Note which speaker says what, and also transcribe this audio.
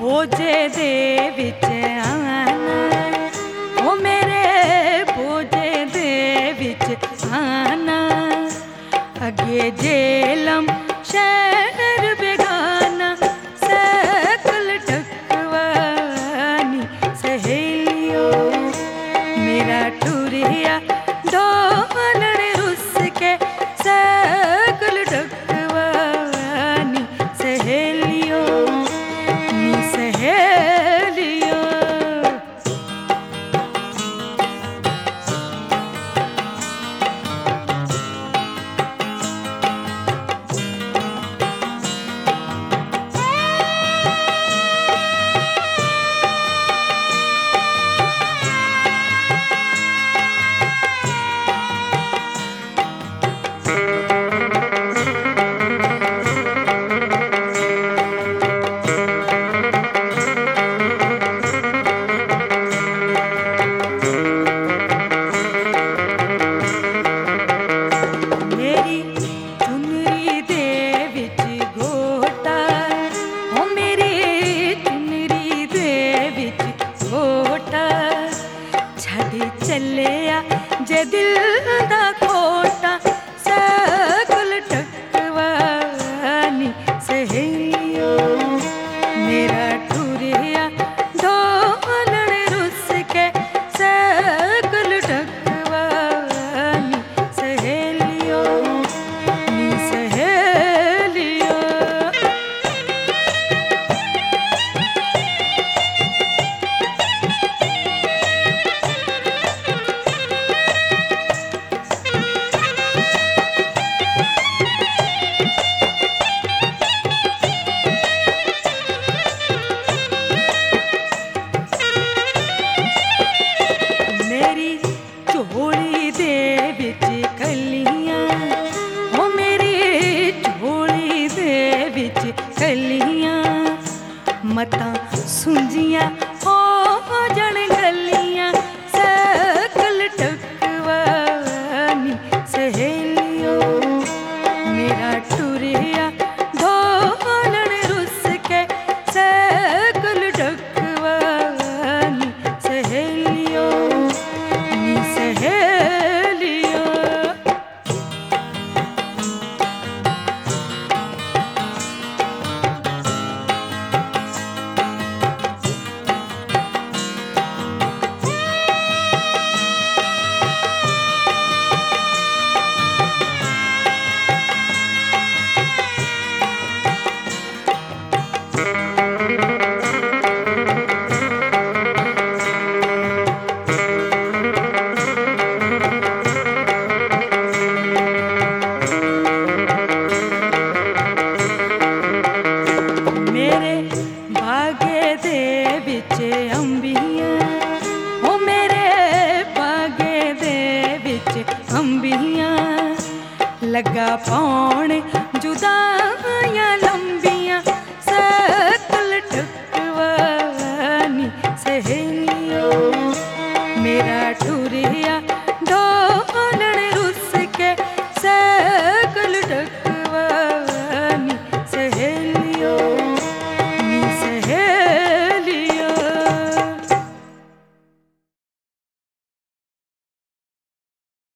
Speaker 1: भोजे दे विच आना, ओ मेरे भोजे दे विच आना। अगे जेलम शहर बेगाना, सैकल टकवानी सहेलियों। मेरा टुरिया डोलड़ रुस के, सैकल टकवानी सहेलियों नी सहेलियों। चलिया जे दिल दा खोटा, सैकल टकवानी सहेलियों। मेरा टुरिया डोलड़ रुस के, सैकल टकवानी सहेलियों नी सहेलियों। झोली दे विच कलियां, ओ मेरी झोली दे विच कलियां। मतां सुंजियां हो जण गलियां, सैकल टकवानी सहेलियों। मेरा टुरिया डोलड़ रुस के, सैकल टकवानी सहेलियों नी सहेलियों। मेरे बागे दे विच अंबियां, ओ मेरे बागे दे विच अंबियां। लगा पौन जुदाइयां लंबियां, सैकल टकवानी सहेलियों। मेरा टुरिया